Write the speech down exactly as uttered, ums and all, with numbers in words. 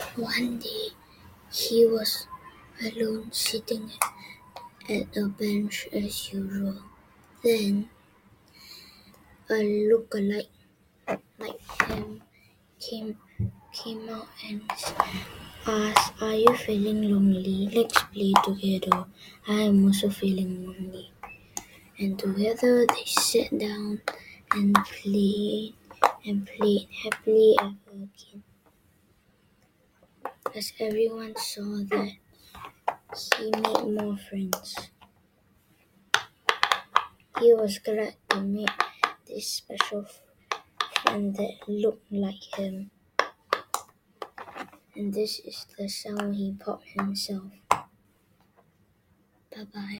One day he was alone sitting at a bench as usual. Then a look-alike like him came came out and asked, "Are you feeling lonely? Let's play together. I am also feeling lonely." And together they sat down and played and played happily ever again. As everyone saw that he made more friends, he was glad to meet this special friend that looked like him. And this is the sound he popped himself. Bye bye.